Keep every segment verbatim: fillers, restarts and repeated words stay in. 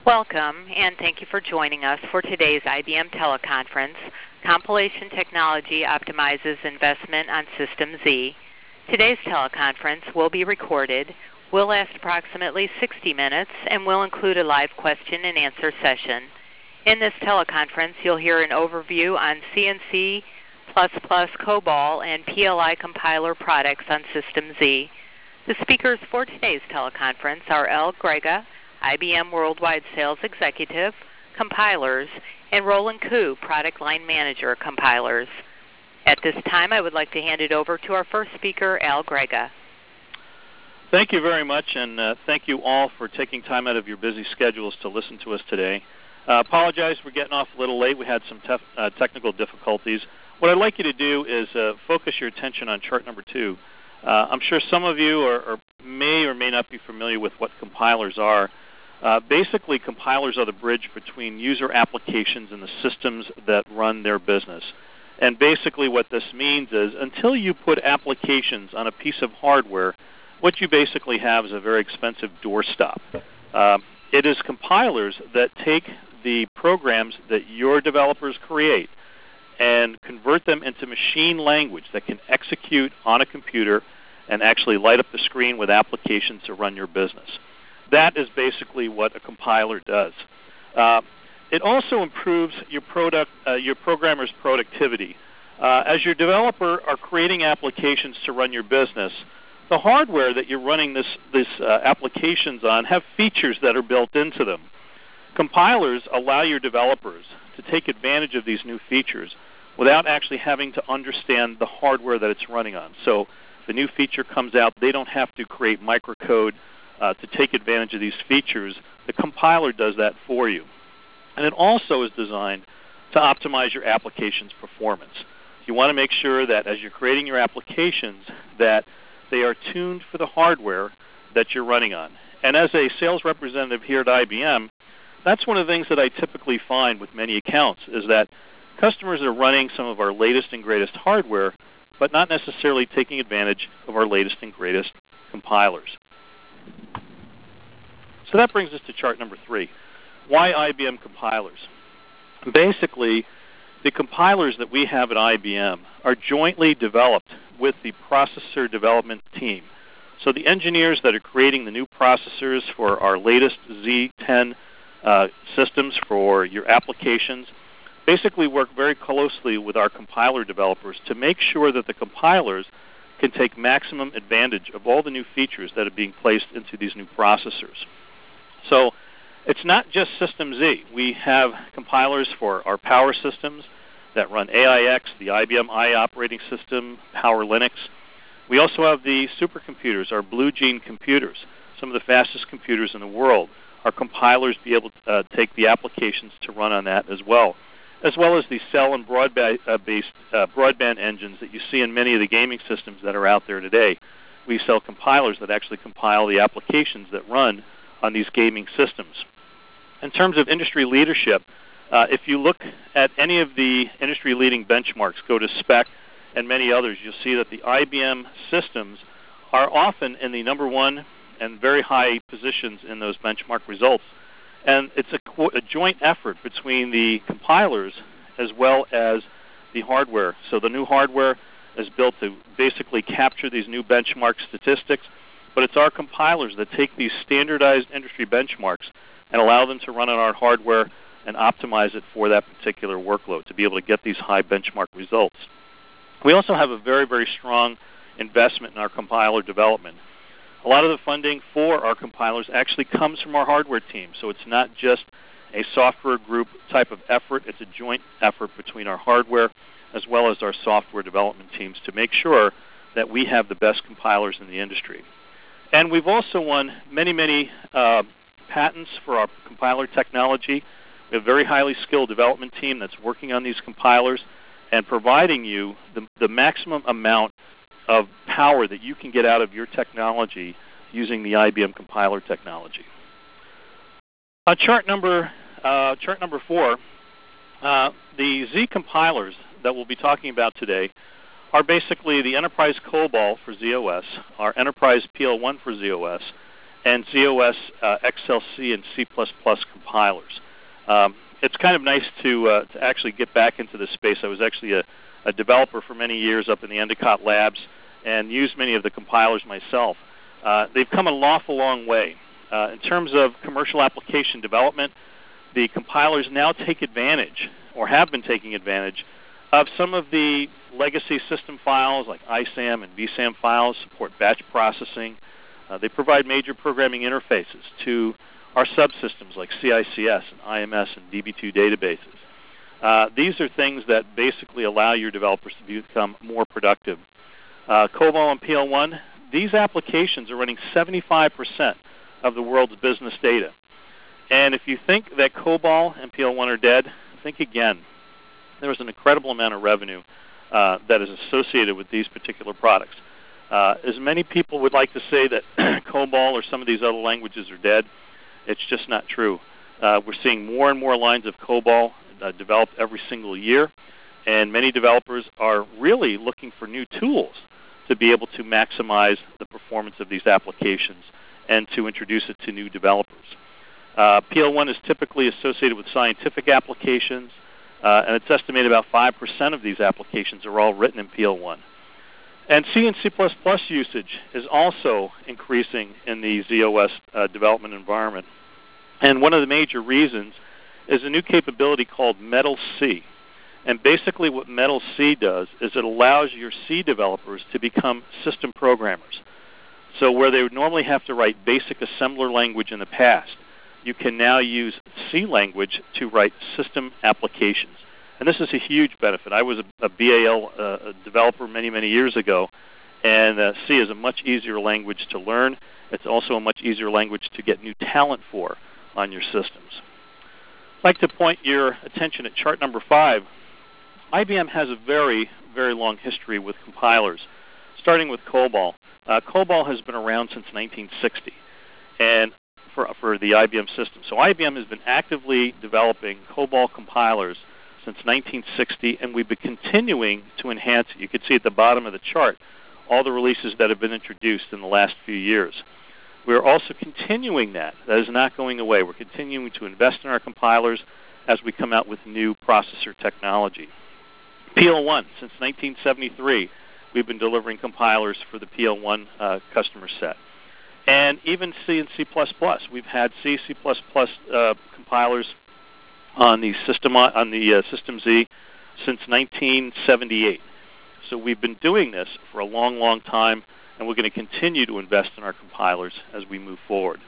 Welcome, and thank you for joining us for today's I B M teleconference, Compilation Technology Optimizes Investment on System Z. Today's teleconference will be recorded, will last approximately sixty minutes, and will include a live question and answer session. In this teleconference, you'll hear an overview on C N C plus plus, COBOL, and P L I compiler products on System Z. The speakers for today's teleconference are Al Grega, I B M Worldwide Sales Executive, Compilers, and Roland Koo, Product Line Manager, Compilers. At this time, I would like to hand it over to our first speaker, Al Grega. Thank you very much, and uh, thank you all for taking time out of your busy schedules to listen to us today. Uh, apologize for getting off a little late. We had some tef uh, technical difficulties. What I'd like you to do is uh, focus your attention on chart number two. Uh, I'm sure some of you are, are may or may not be familiar with what compilers are. Uh, basically, compilers are the bridge between user applications and the systems that run their business. And basically what this means is until you put applications on a piece of hardware, what you basically have is a very expensive doorstop. Uh, it is compilers that take the programs that your developers create and convert them into machine language that can execute on a computer and actually light up the screen with applications to run your business. That is basically what a compiler does. Uh, it also improves your product, uh, your programmer's productivity. Uh, as your developer are creating applications to run your business, the hardware that you're running this, this uh, applications on have features that are built into them. Compilers allow your developers to take advantage of these new features without actually having to understand the hardware that it's running on. So the new feature comes out, they don't have to create microcode Uh, to take advantage of these features. The compiler does that for you. And it also is designed to optimize your application's performance. You want to make sure that as you're creating your applications that they are tuned for the hardware that you're running on. And as a sales representative here at I B M, that's one of the things that I typically find with many accounts is that customers are running some of our latest and greatest hardware, but not necessarily taking advantage of our latest and greatest compilers. So that brings us to chart number three. Why I B M compilers? Basically, the compilers that we have at I B M are jointly developed with the processor development team. So the engineers that are creating the new processors for our latest Z ten uh, systems for your applications basically work very closely with our compiler developers to make sure that the compilers can take maximum advantage of all the new features that are being placed into these new processors. So it's not just System Z. We have compilers for our power systems that run A I X, the I B M I operating system, Power Linux. We also have the supercomputers, our Blue Gene computers, some of the fastest computers in the world. Our compilers be able to uh, take the applications to run on that as well, as well as the cell and broadband-based uh, broadband engines that you see in many of the gaming systems that are out there today. We sell compilers that actually compile the applications that run on these gaming systems. In terms of industry leadership, uh, if you look at any of the industry-leading benchmarks, go to SPEC and many others, you'll see that the I B M systems are often in the number one and very high positions in those benchmark results. And it's a, a joint effort between the compilers as well as the hardware. So the new hardware is built to basically capture these new benchmark statistics, but it's our compilers that take these standardized industry benchmarks and allow them to run on our hardware and optimize it for that particular workload to be able to get these high benchmark results. We also have a very, very strong investment in our compiler development. A lot of the funding for our compilers actually comes from our hardware team, so it's not just a software group type of effort. It's a joint effort between our hardware as well as our software development teams to make sure that we have the best compilers in the industry. And we've also won many, many uh, patents for our compiler technology. We have a very highly skilled development team that's working on these compilers and providing you the, the maximum amount of power that you can get out of your technology using the I B M compiler technology. Uh, chart number uh, chart number four, uh, the Z compilers that we'll be talking about today are basically the Enterprise COBOL for Z O S, our Enterprise P L one for Z O S, and Z O S uh, X L C and C plus plus compilers. Um, it's kind of nice to, uh, to actually get back into this space. I was actually a, a developer for many years up in the Endicott labs and used many of the compilers myself. Uh, they've come a lawful long way. Uh, in terms of commercial application development, the compilers now take advantage, or have been taking advantage, of some of the legacy system files like I SAM and V SAM files, support batch processing. Uh, they provide major programming interfaces to our subsystems like C I C S and I M S and D B two databases. Uh, these are things that basically allow your developers to become more productive. Uh, COBOL and P L one, these applications are running seventy-five percent of the world's business data. And if you think that COBOL and P L one are dead, think again. There is an incredible amount of revenue uh, that is associated with these particular products. Uh, as many people would like to say that COBOL or some of these other languages are dead, it's just not true. Uh, we're seeing more and more lines of COBOL uh, developed every single year, and many developers are really looking for new tools to be able to maximize the performance of these applications and to introduce it to new developers. Uh, P L one is typically associated with scientific applications, uh, and it's estimated about five percent of these applications are all written in P L one. And C and C plus plus usage is also increasing in the Z O S uh, development environment. And one of the major reasons is a new capability called Metal C. And basically what Metal C does is it allows your C developers to become system programmers. So where they would normally have to write basic assembler language in the past, you can now use C language to write system applications. And this is a huge benefit. I was a, a B A L uh, developer many, many years ago, and uh, C is a much easier language to learn. It's also a much easier language to get new talent for on your systems. I'd like to point your attention at chart number five. I B M has a very, very long history with compilers, starting with COBOL. Uh, COBOL has been around since nineteen sixty and for, for the I B M system. So I B M has been actively developing COBOL compilers since nineteen sixty, and we've been continuing to enhance it. You can see at the bottom of the chart all the releases that have been introduced in the last few years. We're also continuing that. That is not going away. We're continuing to invest in our compilers as we come out with new processor technology. P L one, since nineteen seventy-three, we've been delivering compilers for the P L one uh, customer set. And even C and C plus plus. We've had C, C plus plus uh, compilers on the system on the uh, System Z since nineteen seventy-eight. So we've been doing this for a long, long time, and we're going to continue to invest in our compilers as we move forward.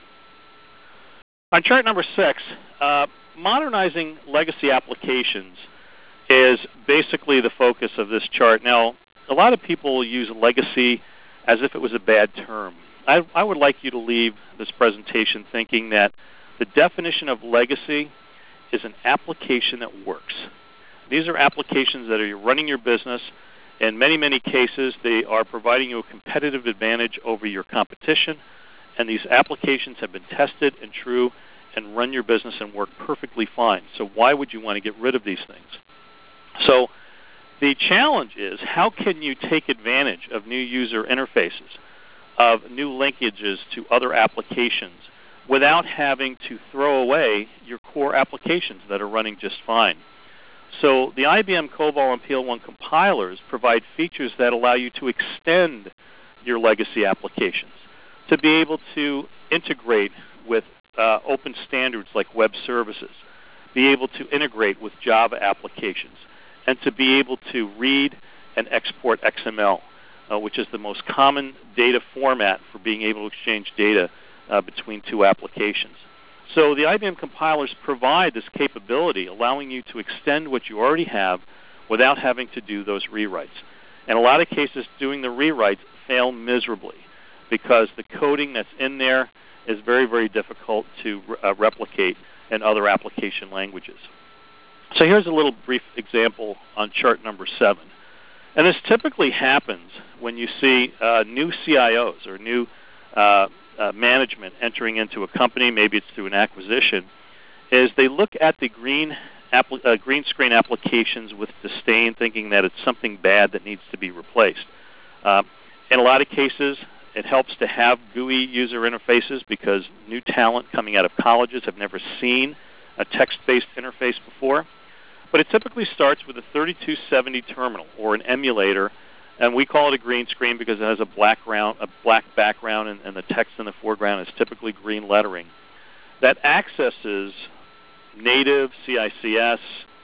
On chart number six, uh, modernizing legacy applications is basically the focus of this chart. Now, a lot of people use legacy as if it was a bad term. I, I would like you to leave this presentation thinking that the definition of legacy is an application that works. These are applications that are running your business. In many, many cases, they are providing you a competitive advantage over your competition, and these applications have been tested and true and run your business and work perfectly fine. So why would you want to get rid of these things? So the challenge is, how can you take advantage of new user interfaces, of new linkages to other applications, without having to throw away your core applications that are running just fine? So the I B M COBOL and P L one compilers provide features that allow you to extend your legacy applications, to be able to integrate with uh, open standards like web services, be able to integrate with Java applications, and to be able to read and export X M L, uh, which is the most common data format for being able to exchange data uh, between two applications. So the I B M compilers provide this capability, allowing you to extend what you already have without having to do those rewrites. In a lot of cases, doing the rewrites fail miserably because the coding that's in there is very, very difficult to uh, replicate in other application languages. So here's a little brief example on chart number seven. And this typically happens when you see uh, new C I Os or new uh, uh, management entering into a company, maybe it's through an acquisition, is they look at the green, uh, green screen applications with disdain, thinking that it's something bad that needs to be replaced. Uh, in a lot of cases, It helps to have G U I user interfaces because new talent coming out of colleges have never seen a text-based interface before. But it typically starts with a thirty-two seventy terminal or an emulator, and we call it a green screen because it has a black, round, a black background and, and the text in the foreground is typically green lettering. That accesses native C I C S,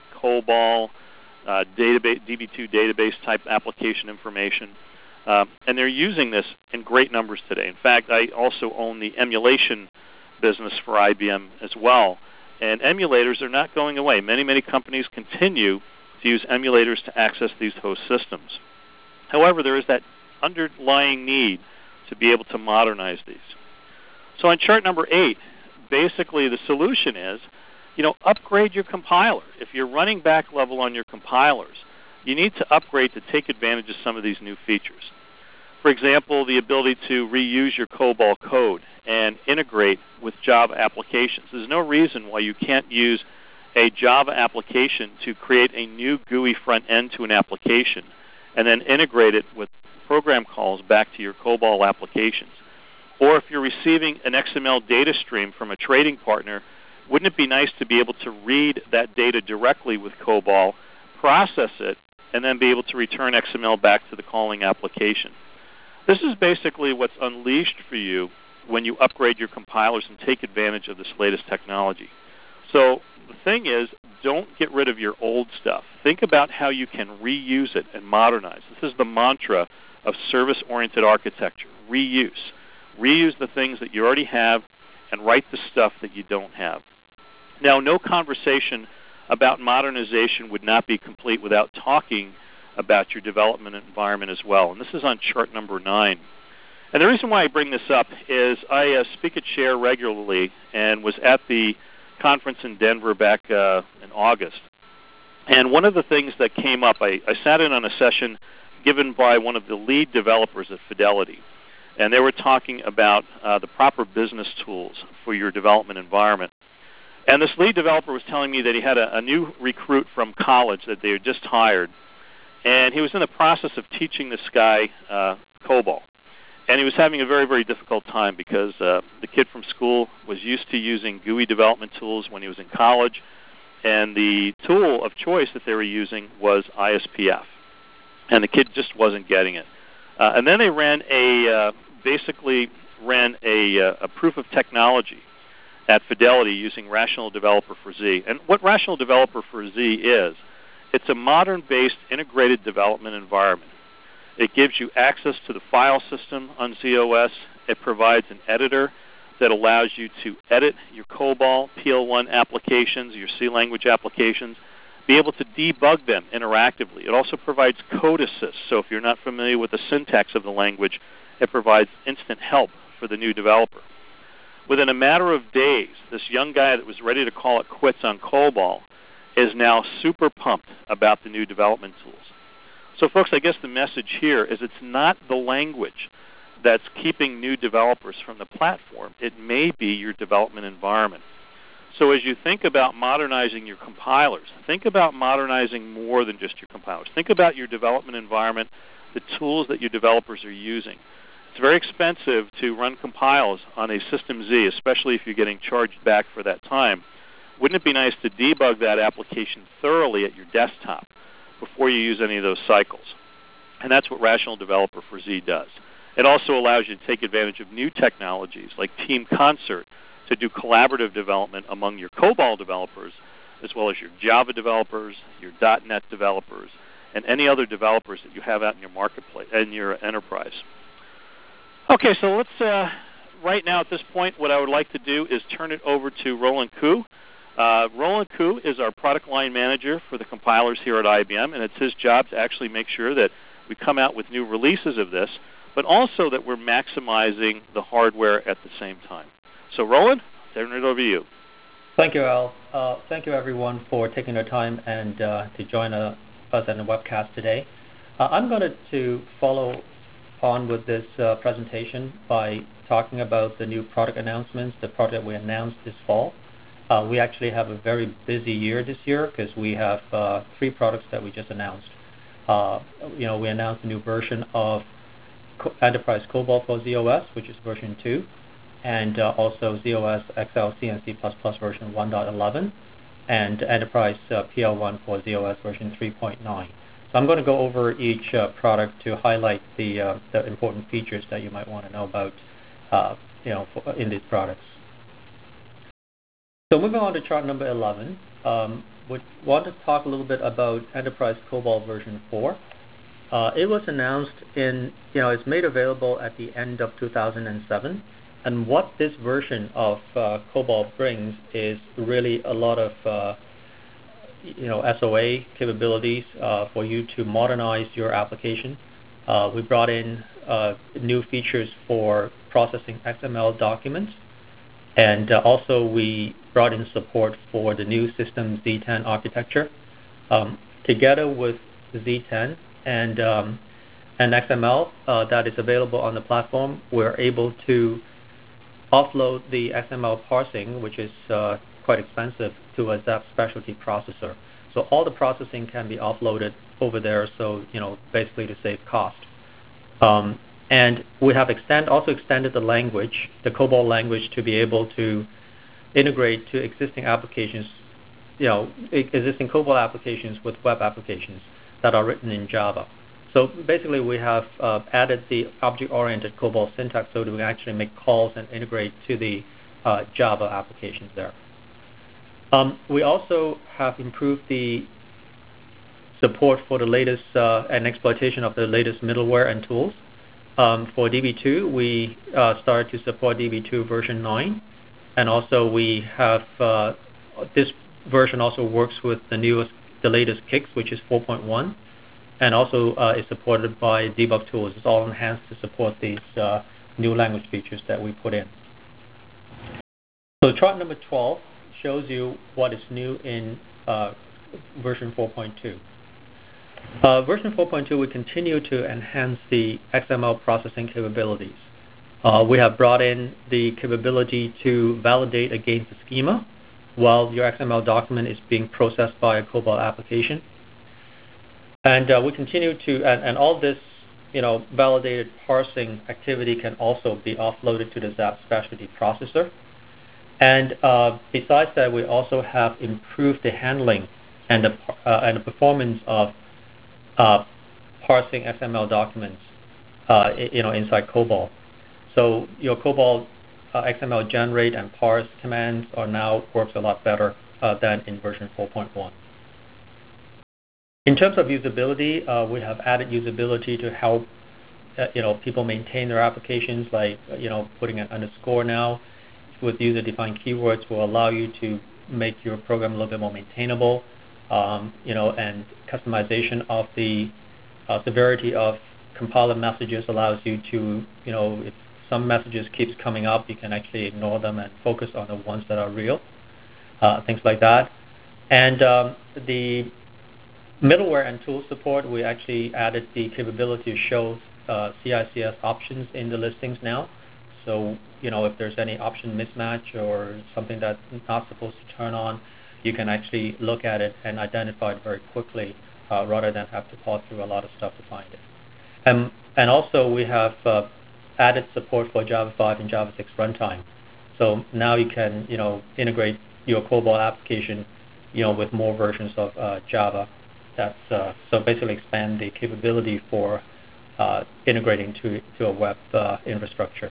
COBOL, uh, database, D B two database type application information, uh, and they're using this in great numbers today. In fact, I also own the emulation business for I B M as well. And emulators are not going away. Many, many companies continue to use emulators to access these host systems. However, there is that underlying need to be able to modernize these. So on chart number eight, basically the solution is, you know, upgrade your compiler. If you're running back level on your compilers, you need to upgrade to take advantage of some of these new features. For example, the ability to reuse your COBOL code and integrate with Java applications. There's no reason why you can't use a Java application to create a new G U I front end to an application and then integrate it with program calls back to your COBOL applications. Or if you're receiving an X M L data stream from a trading partner, wouldn't it be nice to be able to read that data directly with COBOL, process it, and then be able to return X M L back to the calling application? This is basically what's unleashed for you when you upgrade your compilers and take advantage of this latest technology. So the thing is, don't get rid of your old stuff. Think about how you can reuse it and modernize. This is the mantra of service-oriented architecture, reuse. Reuse the things that you already have and write the stuff that you don't have. Now, no conversation about modernization would not be complete without talking about your development environment as well. And this is on chart number nine. And the reason why I bring this up is I uh, speak at Share regularly and was at the conference in Denver back uh, in August. And one of the things that came up, I, I sat in on a session given by one of the lead developers at Fidelity. And they were talking about uh, the proper business tools for your development environment. And this lead developer was telling me that he had a, a new recruit from college that they had just hired. And he was in the process of teaching this guy uh, COBOL. And he was having a very, very difficult time because uh, the kid from school was used to using G U I development tools when he was in college. And the tool of choice that they were using was I S P F. And the kid just wasn't getting it. Uh, and then they ran a, uh, basically ran a, uh, a proof of technology at Fidelity using Rational Developer for Z. And what Rational Developer for Z is, it's a modern-based integrated development environment. It gives you access to the file system on Z O S. It provides an editor that allows you to edit your COBOL, P L one applications, your C language applications, be able to debug them interactively. It also provides code assist. So if you're not familiar with the syntax of the language, it provides instant help for the new developer. Within a matter of days, this young guy that was ready to call it quits on COBOL is now super pumped about the new development tools. So folks, I guess the message here is it's not the language that's keeping new developers from the platform. It may be your development environment. So as you think about modernizing your compilers, think about modernizing more than just your compilers. Think about your development environment, the tools that your developers are using. It's very expensive to run compiles on a System Z, especially if you're getting charged back for that time. Wouldn't it be nice to debug that application thoroughly at your desktop before you use any of those cycles? And that's what Rational Developer for Z does. It also allows you to take advantage of new technologies like Team Concert to do collaborative development among your COBOL developers, as well as your Java developers, your dot net developers, and any other developers that you have out in your marketplace, in your enterprise. Okay, so let's, uh, right now at this point, what I would like to do is turn it over to Roland Koo. Uh, Roland Koo is our product line manager for the compilers here at I B M, and it's his job to actually make sure that we come out with new releases of this, but also that we're maximizing the hardware at the same time. So Roland, turn it over to you. Thank you, Al. Uh, thank you, everyone, for taking the time and uh, to join uh, us on the webcast today. Uh, I'm going to, to follow on with this uh, presentation by talking about the new product announcements, the product we announced this fall. Uh, we actually have a very busy year this year because we have uh, three products that we just announced. Uh, you know, we announced a new version of Enterprise COBOL for Z O S, which is version two, and uh, also Z O S X L C and C plus plus version one point eleven, and Enterprise uh, P L one for Z O S version three point nine. So I'm going to go over each uh, product to highlight the uh, the important features that you might want to know about, uh, you know, for, in these products. So moving on to chart number eleven, um, we want to talk a little bit about Enterprise COBOL version four. Uh, it was announced in, you know, it's made available at the end of two thousand seven. And what this version of uh, COBOL brings is really a lot of, uh, you know, S O A capabilities uh, for you to modernize your application. Uh, we brought in uh, new features for processing X M L documents. And uh, also we brought in support for the new System Z ten architecture. Um, together with Z ten and, um, and X M L uh, that is available on the platform, we're able to offload the X M L parsing, which is uh, quite expensive, to a Zap specialty processor. So all the processing can be offloaded over there, so, you know, basically to save cost. Um, and we have extend, also extended the language, the COBOL language, to be able to integrate to existing applications, you know, existing COBOL applications with web applications that are written in Java. So basically we have uh, added the object-oriented COBOL syntax so that we can actually make calls and integrate to the uh, Java applications there. Um, we also have improved the support for the latest uh, and exploitation of the latest middleware and tools. Um, for D B two, we uh, started to support D B two version nine, and also we have uh, this version also works with the newest, the latest Kix, which is four point one, and also uh, is supported by debug tools. It's all enhanced to support these uh, new language features that we put in. So chart number twelve shows you what is new in uh, version four point two. Uh, version four point two, we continue to enhance the X M L processing capabilities. Uh, we have brought in the capability to validate against the schema while your X M L document is being processed by a COBOL application. And uh, we continue to, and, and all this, you know, validated parsing activity can also be offloaded to the Zap specialty processor. And uh, besides that, we also have improved the handling and the, uh, and the performance of uh, parsing X M L documents, uh, you know, inside COBOL. So your COBOL uh, X M L generate and parse commands are now works a lot better uh, than in version four point one. In terms of usability, uh, we have added usability to help uh, you know, people maintain their applications, like you know, putting an underscore now with user-defined keywords will allow you to make your program a little bit more maintainable. Um, you know, and customization of the uh, severity of compiler messages allows you to, you know, if some messages keeps coming up, you can actually ignore them and focus on the ones that are real, uh, things like that. And um, the middleware and tool support, we actually added the capability to show uh, C I C S options in the listings now. So, you know, if there's any option mismatch or something that's not supposed to turn on, you can actually look at it and identify it very quickly uh, rather than have to paw through a lot of stuff to find it. And, and also we have uh, added support for Java five and Java six runtime. So now you can, you know, integrate your COBOL application, you know, with more versions of uh, Java. That's uh, so basically expand the capability for uh, integrating to, to a web uh, infrastructure.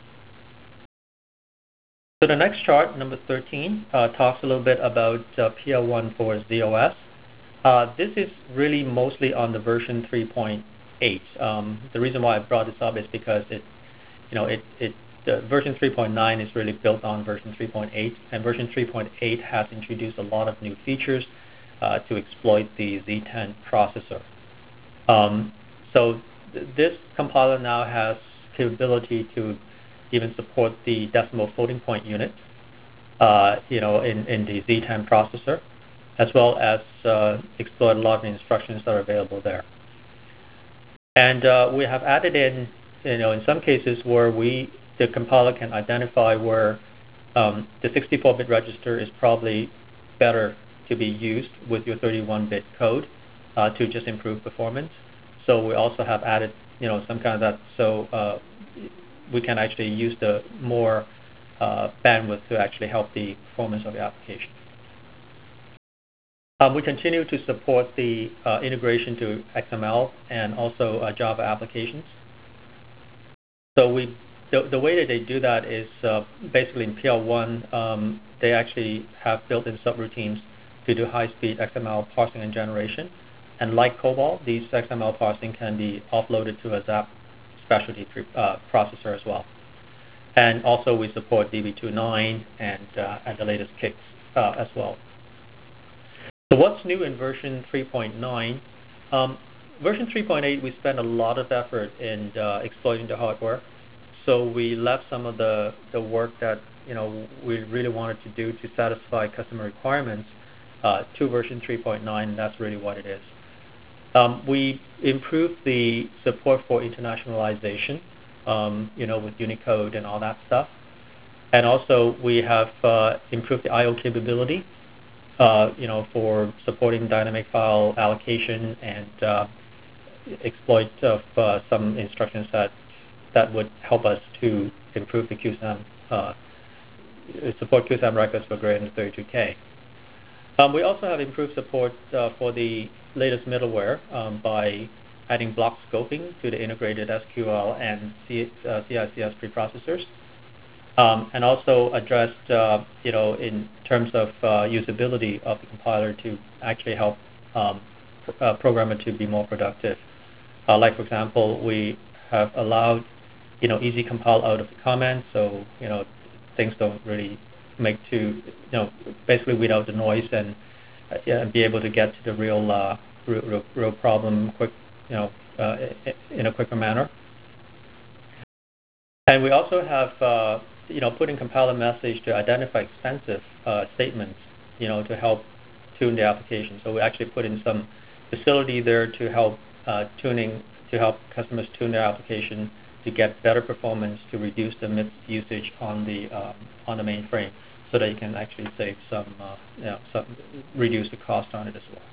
So the next chart, number thirteen, uh, talks a little bit about uh, P L one for Z O S. Uh, this is really mostly on the version three point eight. Um, the reason why I brought this up is because it, you know, it, it the version three point nine is really built on version three point eight, and version three point eight has introduced a lot of new features uh, to exploit the Z ten processor. Um, so th this compiler now has capability to even support the decimal floating point unit, uh, you know, in, in the Z ten processor, as well as uh, exploit a lot of the instructions that are available there. And uh, we have added in, you know, in some cases where we, the compiler can identify where um, the sixty-four bit register is probably better to be used with your thirty-one bit code uh, to just improve performance. So we also have added you know, some kind of that, so uh, we can actually use the more uh, bandwidth to actually help the performance of the application. Um, we continue to support the uh, integration to X M L and also uh, Java applications. So we, the, the way that they do that is uh, basically in P L one, um, they actually have built-in subroutines to do high-speed X M L parsing and generation. And like COBOL, these X M L parsing can be offloaded to a Zap specialty uh, processor as well. And also we support D B two point nine and, uh, and the latest kicks uh, as well. So what's new in version three point nine? Um, version three point eight, we spent a lot of effort in uh, exploiting the hardware. So we left some of the, the work that you know we really wanted to do to satisfy customer requirements uh, to version three point nine, and that's really what it is. Um, we improved the support for internationalization, um, you know, with Unicode and all that stuff. And also we have uh, improved the I O capability, uh, you know, for supporting dynamic file allocation and uh, exploit of uh, some instructions that that would help us to improve the Q SAM, uh, support Q SAM records for greater than thirty-two K. Um, we also have improved support uh, for the latest middleware um, by adding block scoping to the integrated S Q L and C, uh, C I C S preprocessors, um, and also addressed, uh, you know, in terms of uh, usability of the compiler to actually help um, pr uh, programmer to be more productive. Uh, like for example, we have allowed, you know, easy compile out of the comments, so you know things don't really make to, you know, basically weed out the noise and, uh, yeah, be able to get to the real, uh, real, real, real problem quick, you know, uh, in a quicker manner. And we also have, uh, you know, put in compiler message to identify expensive uh, statements, you know, to help tune the application. So we actually put in some facility there to help uh, tuning, to help customers tune their application to get better performance, to reduce the M I P S usage on the um, on the mainframe, so that you can actually save some, uh, you know, some, reduce the cost on it as well.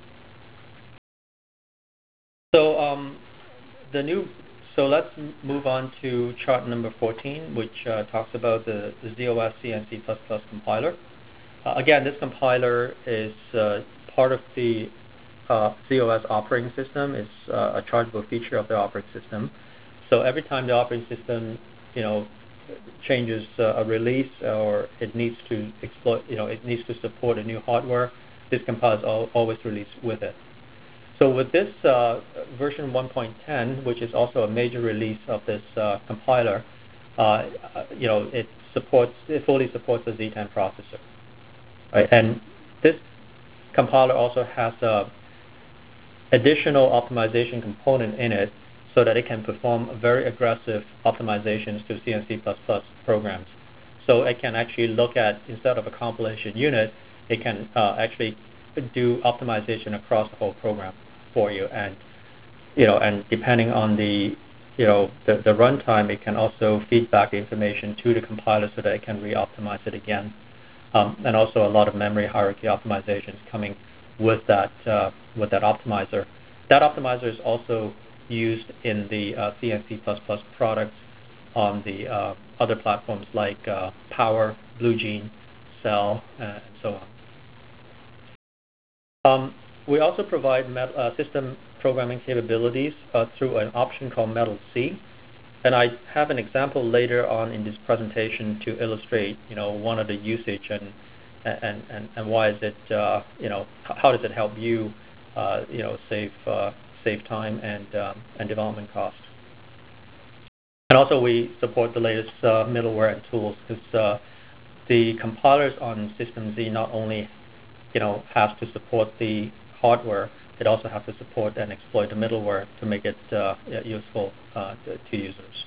So um, the new, so let's move on to chart number fourteen, which uh, talks about the, the Z O S C and C plus plus compiler. Uh, again, this compiler is uh, part of the uh, Z O S operating system. It's uh, a chargeable feature of the operating system. So every time the operating system, you know, changes uh, a release, or it needs to exploit, you know, it needs to support a new hardware, this compiler is al always released with it. So with this uh, version one point ten, which is also a major release of this uh, compiler, uh, you know, it supports, it fully supports the Z ten processor, right? And this compiler also has a additional optimization component in it, so that it can perform very aggressive optimizations to C and C plus plus programs. So it can actually look at, instead of a compilation unit, it can uh, actually do optimization across the whole program for you. And you know, and depending on the, you know, the, the runtime, it can also feed back the information to the compiler so that it can re-optimize it again. Um, and also a lot of memory hierarchy optimizations coming with that uh, with that optimizer. That optimizer is also used in the uh, C and C plus plus products on the uh, other platforms like uh, Power, BlueJean, Cell, uh, and so on. Um, we also provide met uh, system programming capabilities uh, through an option called Metal C. And I have an example later on in this presentation to illustrate, you know, one of the usage and and and, and why is it, uh, you know, how does it help you, uh, you know, save uh, save time and um, and development costs. And also we support the latest uh, middleware and tools, because uh, the compilers on System Z not only, you know, have to support the hardware, it also have to support and exploit the middleware to make it uh, useful uh, to, to users.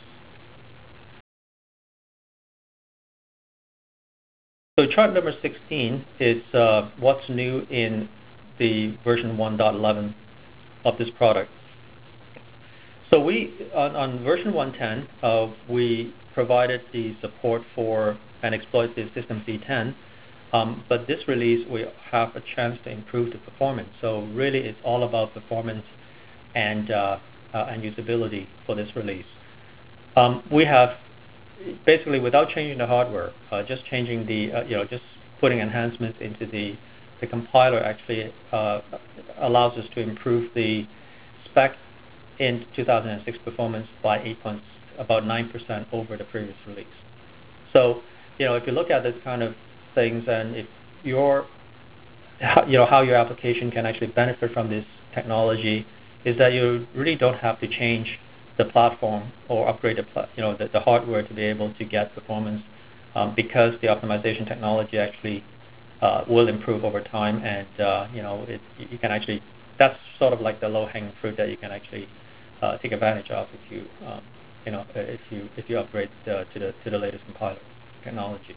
So chart number sixteen is uh, what's new in the version one point eleven of this product. So we, on, on version one point ten, uh, we provided the support for and exploit the System Z ten, um, but this release we have a chance to improve the performance. So really it's all about performance and uh, uh, and usability for this release. Um, we have basically, without changing the hardware, uh, just changing the, uh, you know, just putting enhancements into the, the compiler actually uh, allows us to improve the spec in two thousand six performance by eight points, about nine percent over the previous release. So, you know, if you look at this kind of things, and if your, you know, how your application can actually benefit from this technology, is that you really don't have to change the platform or upgrade the, pla you know, the, the hardware to be able to get performance, um, because the optimization technology actually uh, will improve over time, and uh, you know, it, you can actually, that's sort of like the low-hanging fruit that you can actually uh, take advantage of if you, um, you know, if you if you upgrade uh, to the to the latest compiler technology.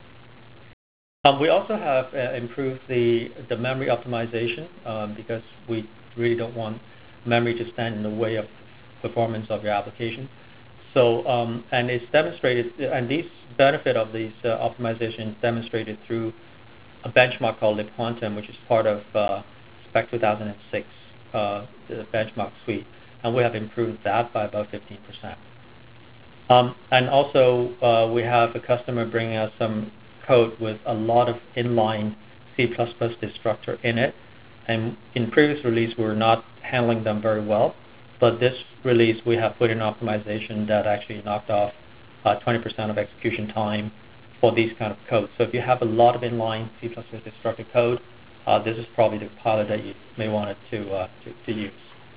Um, we also have uh, improved the the memory optimization um, because we really don't want memory to stand in the way of performance of your application. So, um, and it's demonstrated, and these benefit of these uh, optimizations demonstrated through a benchmark called libquantum, which is part of uh, Spec two thousand six, uh, the benchmark suite, and we have improved that by about fifteen percent. Um, and also, uh, we have a customer bringing us some code with a lot of inline C plus plus destructor in it. And in previous release, we were not handling them very well. But this release, we have put in optimization that actually knocked off uh, twenty percent of execution time for these kind of codes. So if you have a lot of inline C plus plus destructor code, uh, this is probably the compiler that you may want to, uh, to, to use.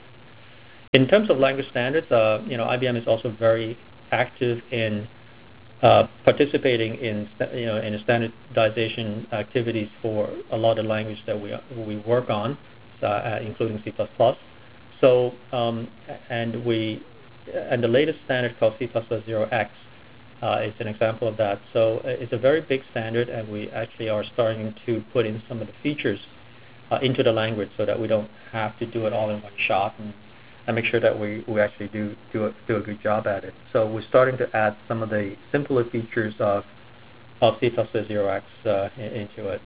In terms of language standards, uh, you know, I B M is also very active in uh, participating in, you know, in standardization activities for a lot of language that we we work on, uh, including C plus plus. So, um, and we, and the latest standard called C plus plus zero X uh, is an example of that. So it's a very big standard, and we actually are starting to put in some of the features uh, into the language so that we don't have to do it all in one shot, and, and make sure that we, we actually do do a, do a good job at it. So we're starting to add some of the simpler features of, of C plus plus zero X uh, into it.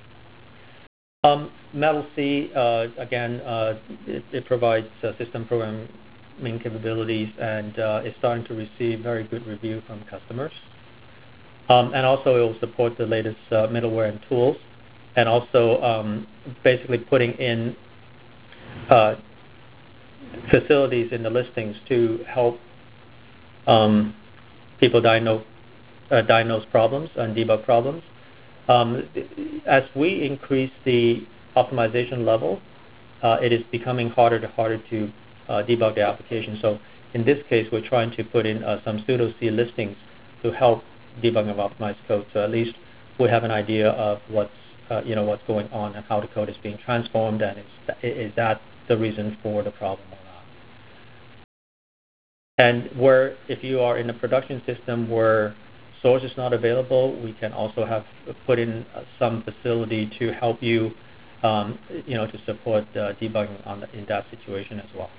Um, Metal C, uh, again, uh, it, it provides uh, system programming capabilities, and uh, is starting to receive very good review from customers. Um, and also, it will support the latest uh, middleware and tools, and also um, basically putting in uh, facilities in the listings to help um, people diagnose, uh, diagnose problems and debug problems. Um, as we increase the optimization level, uh, it is becoming harder and harder to uh, debug the application. So in this case, we're trying to put in uh, some pseudo-C listings to help debugging of optimized code. So at least we have an idea of what's, uh, you know, what's going on and how the code is being transformed, and is, is that the reason for the problem or not. And where, if you are in a production system where source is not available, we can also have put in uh, some facility to help you, um, you know, to support uh, debugging on the, in that situation as well.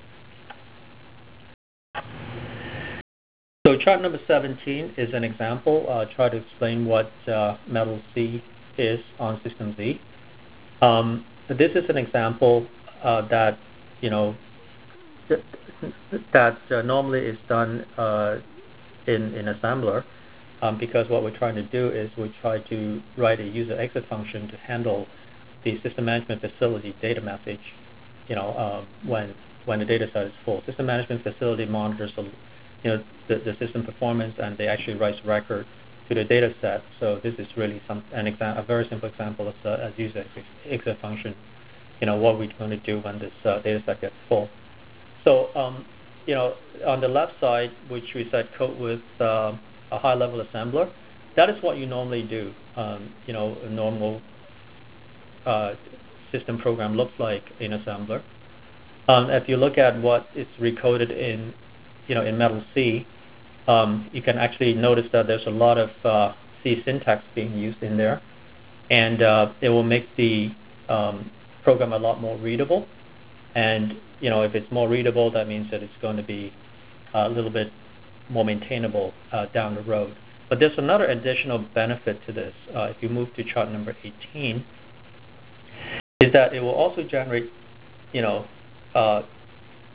So chart number seventeen is an example. Uh, try to explain what uh, Metal C is on System Z. Um, this is an example uh, that, you know, th that uh, normally is done uh, in in assembler. Um, because what we're trying to do is we try to write a user exit function to handle the system management facility data message, you know, um, when when the data set is full. System management facility monitors, the, you know, the, the system performance, and they actually write record to the data set. So this is really some an exam, a very simple example of a user exit, exit function. You know, what we're going to do when this uh, data set gets full. So, um, you know, on the left side, which we said code with uh, a high-level assembler, that is what you normally do. Um, you know, a normal uh, system program looks like in assembler. Um, if you look at what is recoded in, you know, in Metal C, um, you can actually notice that there's a lot of uh, C syntax being used in there, and uh, it will make the um, program a lot more readable. And you know, if it's more readable, that means that it's going to be a little bit more maintainable uh, down the road. But there's another additional benefit to this. Uh, if you move to chart number eighteen, is that it will also generate, you know, uh,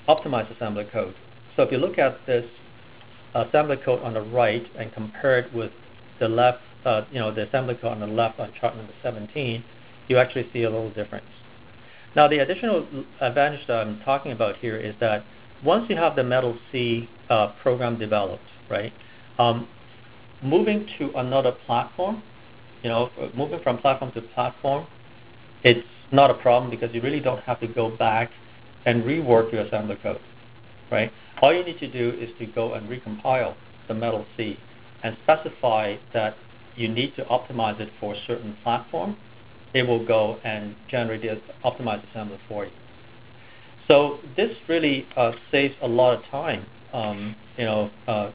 optimized assembly code. So if you look at this assembly code on the right and compare it with the left, uh, you know, the assembly code on the left on chart number seventeen, you actually see a little difference. Now, the additional advantage that I'm talking about here is that once you have the Metal C uh, program developed, right, um, moving to another platform, you know, moving from platform to platform, it's not a problem because you really don't have to go back and rework your assembly code, right? All you need to do is to go and recompile the Metal C and specify that you need to optimize it for a certain platform. It will go and generate the optimized assembly for you. So this really uh, saves a lot of time, um, you know, uh,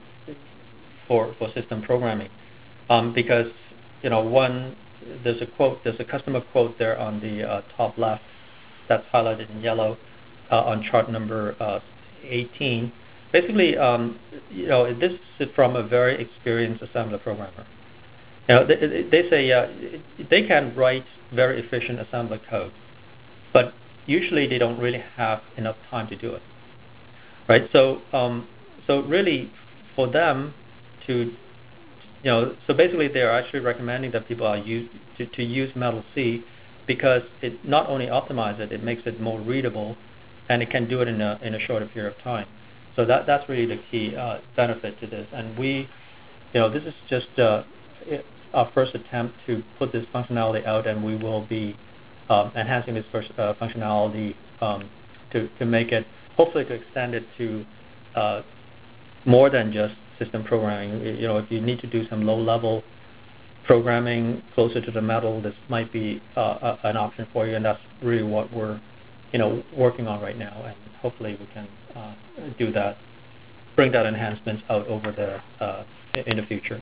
for for system programming, um, because you know, one there's a quote, there's a customer quote there on the uh, top left that's highlighted in yellow uh, on chart number uh, eighteen. Basically, um, you know, this is from a very experienced assembler programmer. You know, they, they say uh, they can write very efficient assembler code, but usually they don't really have enough time to do it, right? So, um, so really, for them to, you know, so basically they are actually recommending that people are use to, to use Metal C because it not only optimizes it, it makes it more readable, and it can do it in a in a shorter period of time. So that that's really the key uh, benefit to this. And we, you know, this is just uh, our first attempt to put this functionality out, and we will be um, enhancing this first uh, functionality um, to to make it, hopefully to extend it to uh, more than just system programming. You know, if you need to do some low-level programming closer to the metal, this might be uh, a, an option for you, and that's really what we're, you know, working on right now. And hopefully we can uh, do that, bring that enhancements out over the uh, in the future.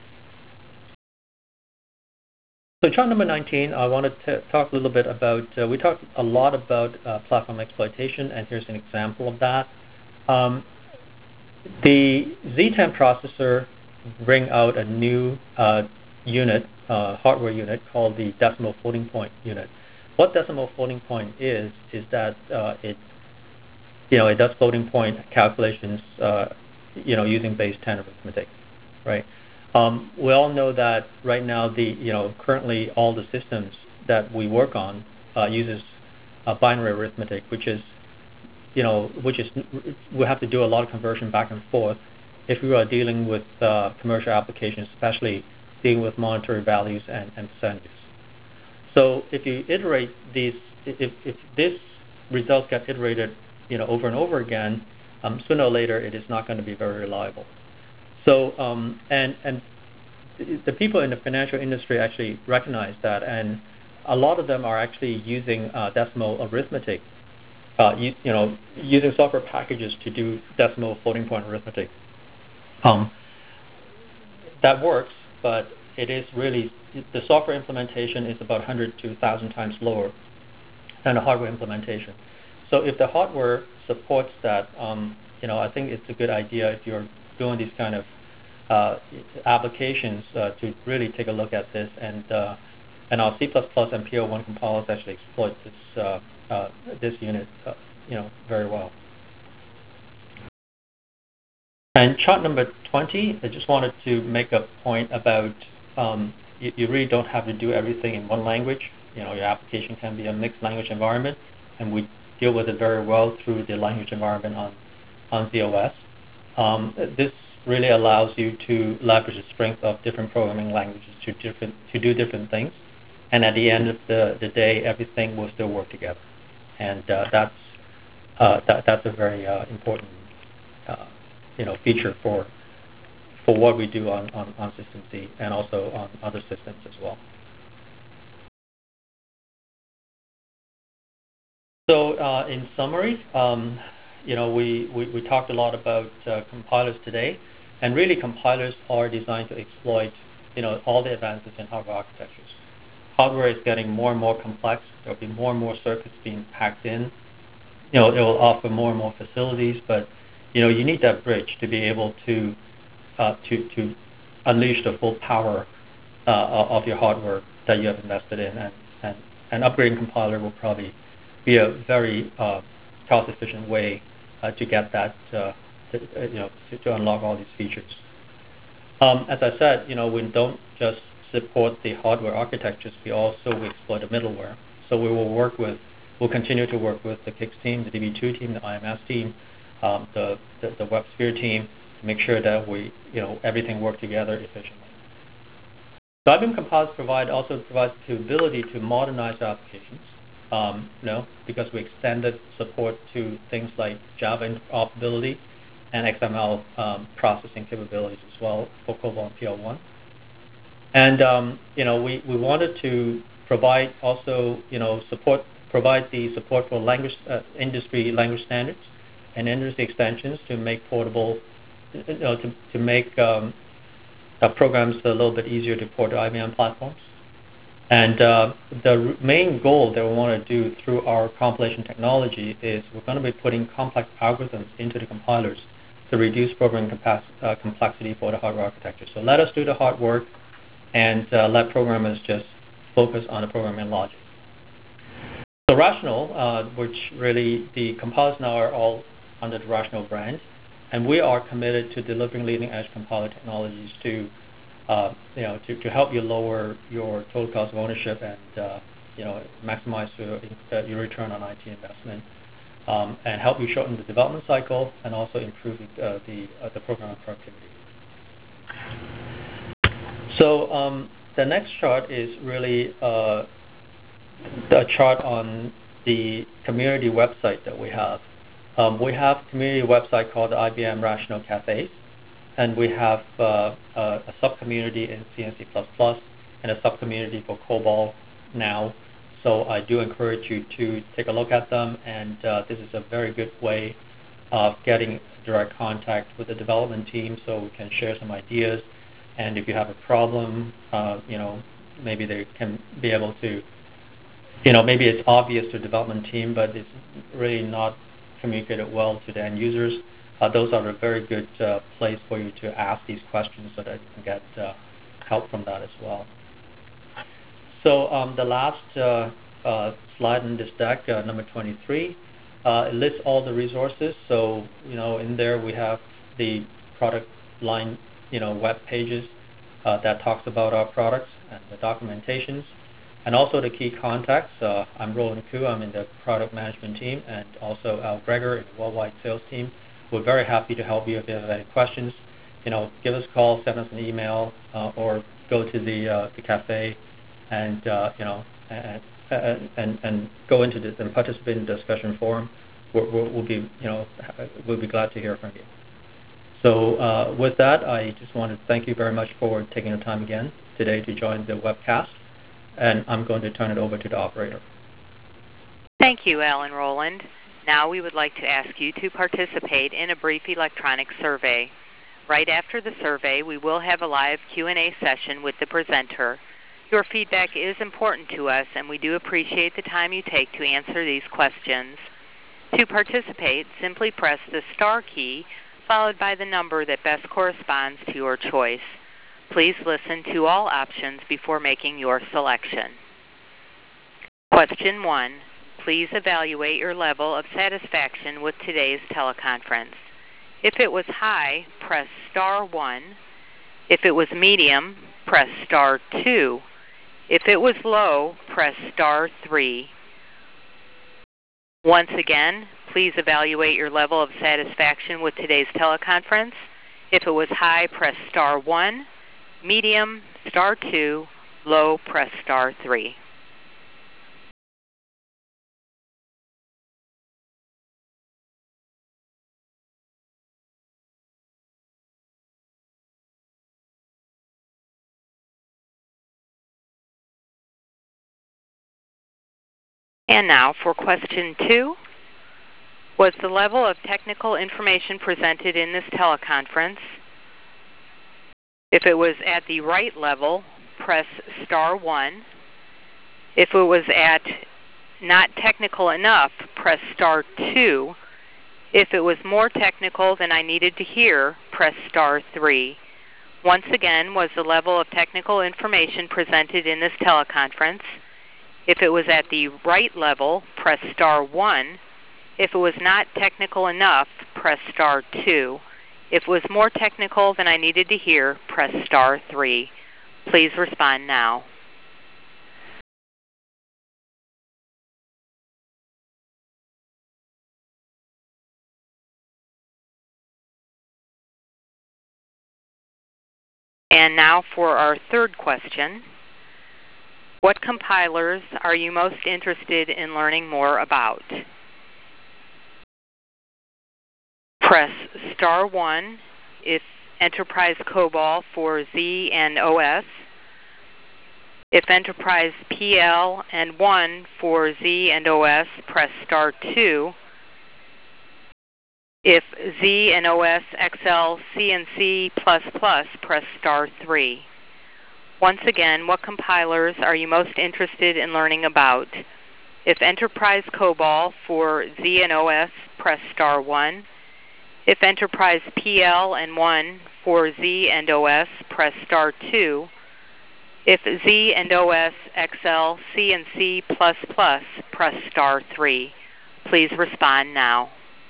So chart number nineteen, I wanted to talk a little bit about, uh, we talked a lot about uh, platform exploitation, and here's an example of that. Um, the Z ten processor bring out a new uh, unit, uh, hardware unit called the decimal floating point unit. What decimal floating point is, is that uh, it, you know, it does floating point calculations, uh, you know, using base ten arithmetic, right? Um, we all know that right now, the you know, currently all the systems that we work on uh, uses uh, binary arithmetic, which is, you know, which is we have to do a lot of conversion back and forth if we are dealing with uh, commercial applications, especially dealing with monetary values and, and percentages. So if you iterate these, if if this results get iterated, you know, over and over again, um, sooner or later it is not going to be very reliable. So, um, and and the people in the financial industry actually recognize that, and a lot of them are actually using uh, decimal arithmetic, uh, you, you know, using software packages to do decimal floating point arithmetic. Um, that works, but it is really, the software implementation is about one hundred to one thousand times lower than the hardware implementation. So if the hardware supports that, um, you know, I think it's a good idea if you're doing these kind of uh, applications uh, to really take a look at this. And uh, and our C plus plus and P O one compilers actually exploit this uh, uh, this unit, uh, you know, very well. And chart number twenty, I just wanted to make a point about um, you, you really don't have to do everything in one language. You know, your application can be a mixed language environment, and we deal with it very well through the language environment on on Z O S. Um, this really allows you to leverage the strength of different programming languages to different to do different things, and at the end of the, the day, everything will still work together, and uh, that's uh, that, that's a very uh, important uh, you know feature for for what we do on, on, on System C and also on other systems as well. So uh, in summary, um, you know, we, we, we talked a lot about uh, compilers today, and really compilers are designed to exploit, you know, all the advances in hardware architectures. Hardware is getting more and more complex. There will be more and more circuits being packed in. You know, it will offer more and more facilities, but you know, you need that bridge to be able to uh, to to unleash the full power uh, of your hardware that you have invested in, and and an upgrading compiler will probably be a very uh, cost-efficient way uh, to get that, uh, to, uh, you know, to, to unlock all these features. Um, as I said, you know, we don't just support the hardware architectures, we also we explore the middleware. So we will work with, we'll continue to work with the K I C S team, the D B two team, the I M S team, um, the, the, the WebSphere team, to make sure that we, you know, everything work together efficiently. So I B M Composites provide also provides the ability to modernize our applications, um, you know, because we extended support to things like Java interoperability and X M L um, processing capabilities as well for COBOL and P L one. And um, you know, we, we wanted to provide also, you know, support provide the support for language uh, industry language standards and industry extensions to make portable, you know, to to make um, uh, programs a little bit easier to port to I B M platforms. And uh, the main goal that we want to do through our compilation technology is we're going to be putting complex algorithms into the compilers to reduce programming uh, complexity for the hardware architecture. So let us do the hard work and uh, let programmers just focus on the programming logic. So Rational, uh, which really the compilers now are all under the Rational brand, and we are committed to delivering leading-edge compiler technologies to, uh, you know, to, to help you lower your total cost of ownership and, uh, you know, maximize your, uh, your return on I T investment, um, and help you shorten the development cycle and also improve uh, the uh, the programming productivity. So um, the next chart is really uh, a chart on the community website that we have. Um, we have a community website called the I B M Rational Cafe, and we have uh, a, a sub-community in C and C plus plus and a sub-community for COBOL now. So I do encourage you to take a look at them, and uh, this is a very good way of getting direct contact with the development team so we can share some ideas. And if you have a problem, uh, you know, maybe they can be able to, you know, maybe it's obvious to the development team, but it's really not communicated well to the end users. Uh, those are a very good uh, place for you to ask these questions so that you can get uh, help from that as well. So um, the last uh, uh, slide in this deck, uh, number twenty-three, uh, it lists all the resources. So, you know, in there we have the product line, you know, web pages uh, that talks about our products and the documentations, and also the key contacts. Uh, I'm Roland Koo. I'm in the product management team, and also Al Gregor in the worldwide sales team. We're very happy to help you if you have any questions. You know, give us a call, send us an email, uh, or go to the uh, the cafe, and uh, you know, and, and and go into this and participate in the discussion forum. We'll, we'll, we'll be, you know, we'll be glad to hear from you. So uh, with that, I just want to thank you very much for taking the time again today to join the webcast, and I'm going to turn it over to the operator. Thank you, Alan Roland. Now we would like to ask you to participate in a brief electronic survey. Right after the survey, we will have a live Q and A session with the presenter. Your feedback is important to us, and we do appreciate the time you take to answer these questions. To participate, simply press the star key followed by the number that best corresponds to your choice. Please listen to all options before making your selection. Question one. Please evaluate your level of satisfaction with today's teleconference. If it was high, press star one. If it was medium, press star two. If it was low, press star three. Once again, please evaluate your level of satisfaction with today's teleconference. If it was high, press star one. Medium, star two. Low, press star three. And now for question two. Was the level of technical information presented in this teleconference? If it was at the right level, press star one. If it was at not technical enough, press star two. If it was more technical than I needed to hear, press star three. Once again, was the level of technical information presented in this teleconference? If it was at the right level, press star one. If it was not technical enough, press star two. If it was more technical than I needed to hear, press star three. Please respond now. And now for our third question. What compilers are you most interested in learning more about? Press star one if Enterprise COBOL for Z and O S. If Enterprise P L and one for Z and O S, press star two. If Z and O S, X L, C and C plus plus, press star three. Once again, what compilers are you most interested in learning about? If Enterprise COBOL for Z and O S, press star one. If Enterprise P L and one for Z and O S, press star two. If Z and O S, X L, C and C plus plus, press star three. Please respond now.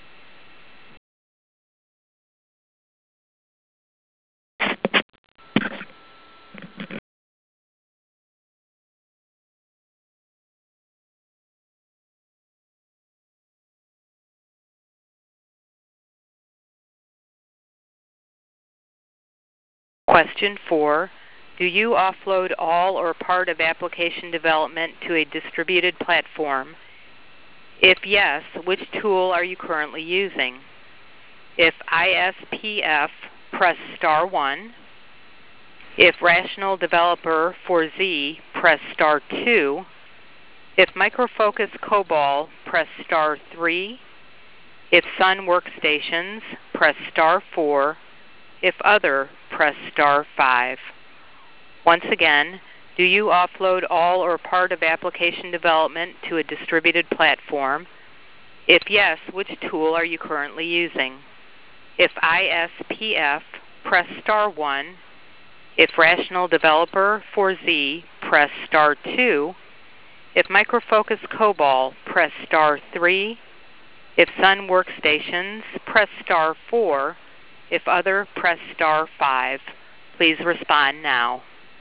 Question four. Do you offload all or part of application development to a distributed platform? If yes, which tool are you currently using? If I S P F, press star one. If Rational Developer for Z, press star two. If Micro Focus COBOL, press star three. If Sun Workstations, press star four. If Other, press star five. Once again, do you offload all or part of application development to a distributed platform? If yes, which tool are you currently using? If I S P F, press star one. If Rational Developer for Z, press star two. If Micro Focus COBOL, press star three. If Sun Workstations, press star four. If Other, press star five. Please respond now.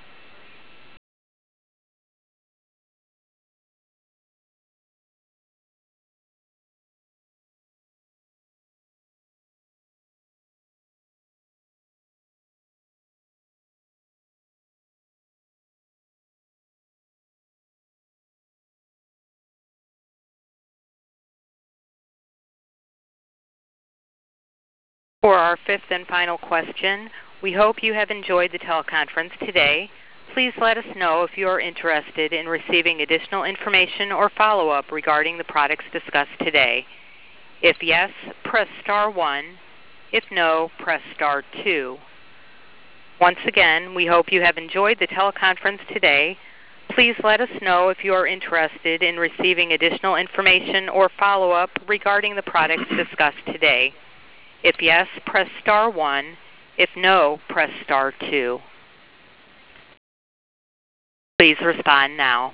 For our fifth and final question, we hope you have enjoyed the teleconference today. Please let us know if you are interested in receiving additional information or follow-up regarding the products discussed today. If yes, press star one. If no, press star two. Once again, we hope you have enjoyed the teleconference today. Please let us know if you are interested in receiving additional information or follow-up regarding the products discussed today. If yes, press star one. If no, press star two. Please respond now.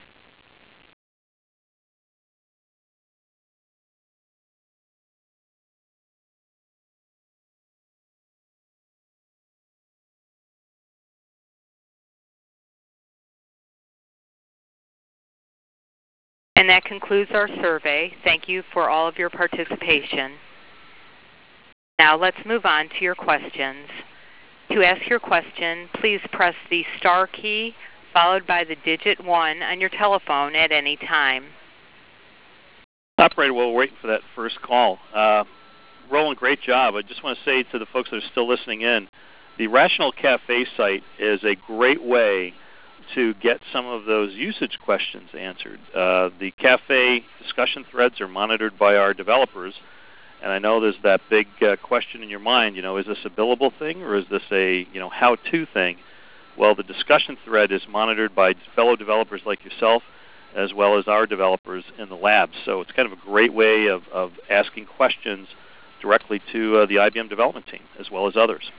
And that concludes our survey. Thank you for all of your participation. Now let's move on to your questions. To ask your question, please press the star key followed by the digit one on your telephone at any time. Operator, while we're waiting for that first call, uh, Roland, great job. I just want to say to the folks that are still listening in, the Rational Cafe site is a great way to get some of those usage questions answered. Uh, the cafe discussion threads are monitored by our developers, and I know there's that big uh, question in your mind, you know, is this a billable thing or is this a, you know, how-to thing? Well, the discussion thread is monitored by fellow developers like yourself as well as our developers in the labs. So it's kind of a great way of, of asking questions directly to uh, the I B M development team as well as others.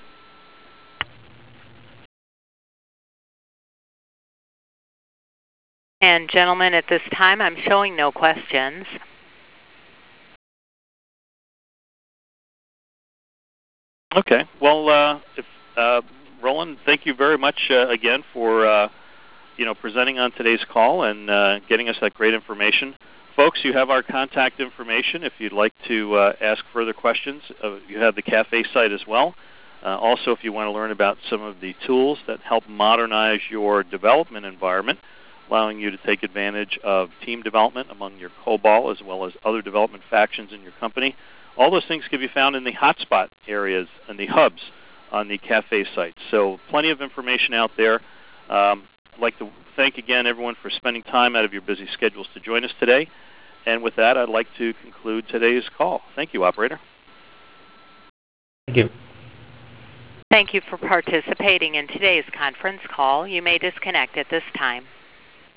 And gentlemen, at this time I'm showing no questions. Okay. Well, uh, if, uh, Roland, thank you very much uh, again for uh, you know presenting on today's call and uh, getting us that great information. Folks, you have our contact information if you'd like to uh, ask further questions. Uh, you have the cafe site as well. Uh, also, if you want to learn about some of the tools that help modernize your development environment, allowing you to take advantage of team development among your COBOL as well as other development factions in your company, all those things can be found in the hotspot areas and the hubs on the cafe site. So plenty of information out there. Um, I'd like to thank again everyone for spending time out of your busy schedules to join us today. And with that, I'd like to conclude today's call. Thank you, operator. Thank you. Thank you for participating in today's conference call. You may disconnect at this time.